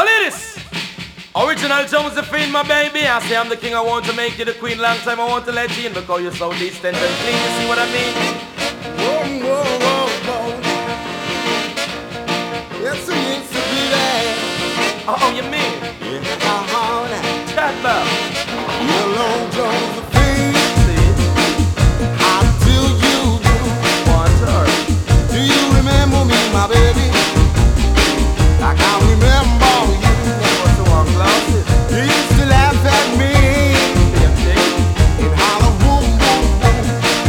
Well, ladies, original Josephine, my baby. I say I'm the king, I want to make you the queen. Long time I want to let you in because you're so distant and clean. You see what I mean? Whoa, whoa, whoa, whoa. Yes, it needs to be there. Oh, you mean? Yeah, now. Chat about. Hello, Josephine. See? How do you do? One turn. Do you remember me, my baby? Like I remember you. What's the one glasses? You used to laugh at me Same thing. and holler, boom, boom, boom.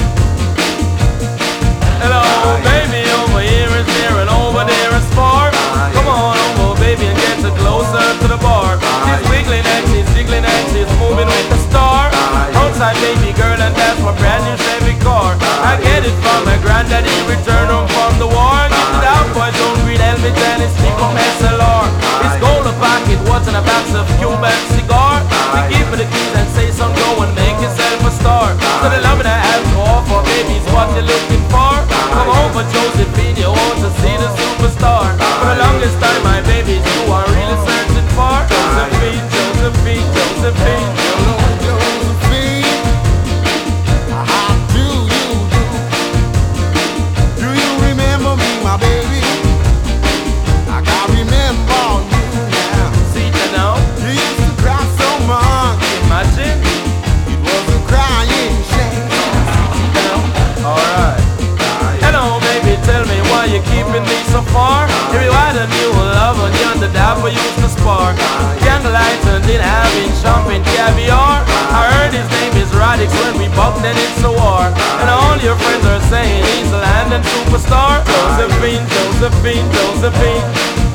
Hello, baby, over here is near and over there is far. Come on over, baby, and get closer to the bar. She's wiggling and she's jiggling and she's moving with the star. Outside, baby girl, and that's my brand new Chevy car. I get it from my granddaddy, return home from the war. Get it out, boys, don't read helmet and it's stick up SLR. It's gold a pocket, what's in a box of Cuban cigar. We give me the keys and say some go and make yourself a star. So the love that I have to offer, baby's what you're looking for. Come over, Josephine, you want to see the superstar. For the longest time, my baby, you are really searching for Josephine, Josephine, Josephine. Hello, Josephine. How do you do? Do you remember me, my baby? Like I remember you now. See you now, You used to cry so much, imagine. it was a crying shame. Alright. Hello, baby, tell me why you keeping me so far. If you had a new love and you're the dapper used to spar. Candlelight and then having champagne caviar. I heard his name is Radix when we bucked and it's a war. And all your friends are saying he's a London superstar. Josephine, Josephine, Josephine.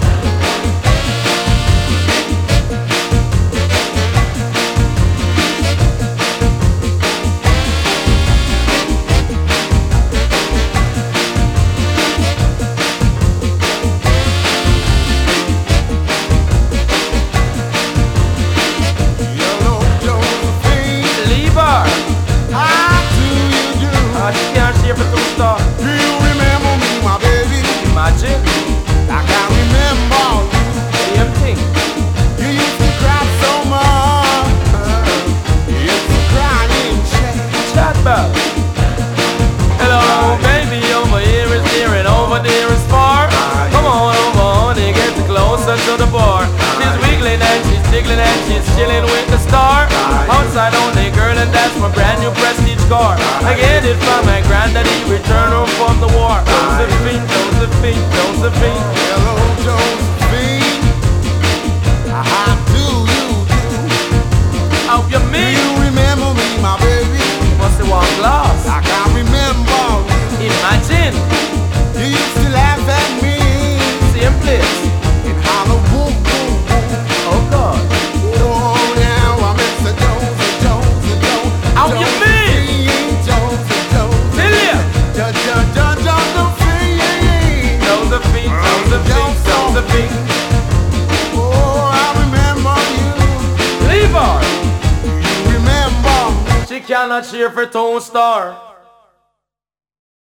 Hello, Josephine. Leave her. How do you do? She can't share for two stars. Do you remember me, my baby? Imagine. Like I remember you. Same thing. You used to cry so much. It's a crying shame. Chat about. Hello, baby, over here is near and over there is far. Come on over, honey, get closer to the bar. She's wiggling and she's jiggling and she's chilling with the star. Outside only, girl, and that's my brand new prestige car. I get it from my granddaddy, return home from the war. Josephine, Josephine, Josephine. Hello, Josephine. How do you do? How you Do mean? you remember me, my baby? What's the one glass? Like I remember you. Imagine. You used to laugh at me Same place. and holler, boom, boom, boom. Oh God. Oh, now I'm Mr. Josephine. How you mean? Josephine. Million. Josephine. Josephine, Josephine, Josephine. Oh, I remember you. Leave her. You remember. She cannot cheer for Tone Star.